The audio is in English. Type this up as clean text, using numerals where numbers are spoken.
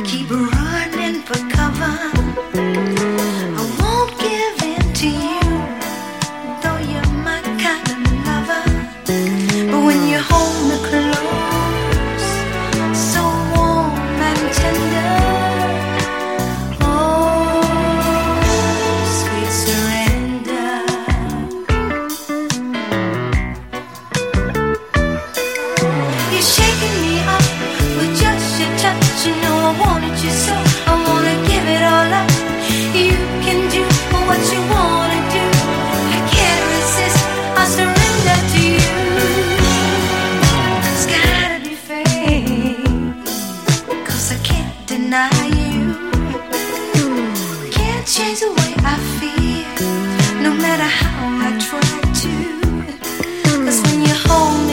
keep running for cover. I won't give in to you, though you're my kind of lover. But when you hold me close, so warm and tender, oh, sweet surrender. You're shaking me up with just your touch. You know I wanted you so, I wanna give it all up. You can do what you wanna do, I can't resist, I surrender to you. It's gotta be fake, 'cause I can't deny you. Can't change the way I feel, no matter how I try to. 'Cause when you hold me